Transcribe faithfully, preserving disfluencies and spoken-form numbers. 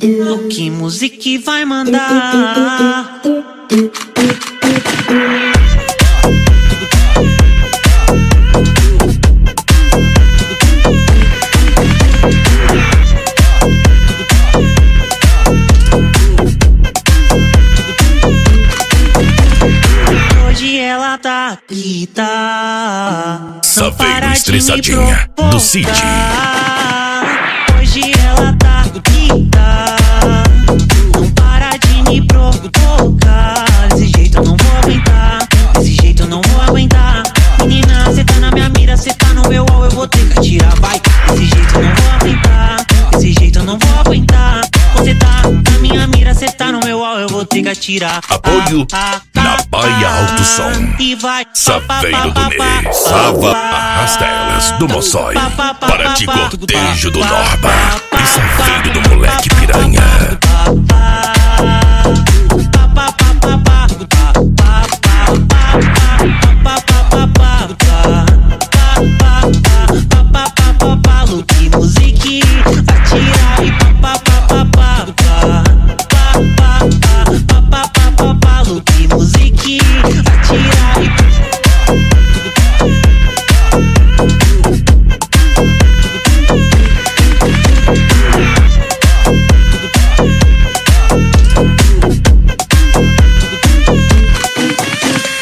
Que música vai mandar? Hoje ela tá aqui, tá? Saveiro Estressadinha do Cid. Hoje ela tá aqui, tá? Não para de me provocar. Desse jeito eu não vou aguentar. Desse jeito eu não vou aguentar. Menina, cê tá na minha mira, cê tá no meu wall, eu vou ter que atirar, vai. Desse jeito eu não vou aguentar. Desse jeito eu não vou aguentar. Você tá na minha mira, cê tá no meu wall, eu vou ter que atirar. Apoio na Baia Alto Som. E vai. Saveiro do mês. Sava Arrasta Elas do Moçói. Para Ticotejo do Norba. E Saveiro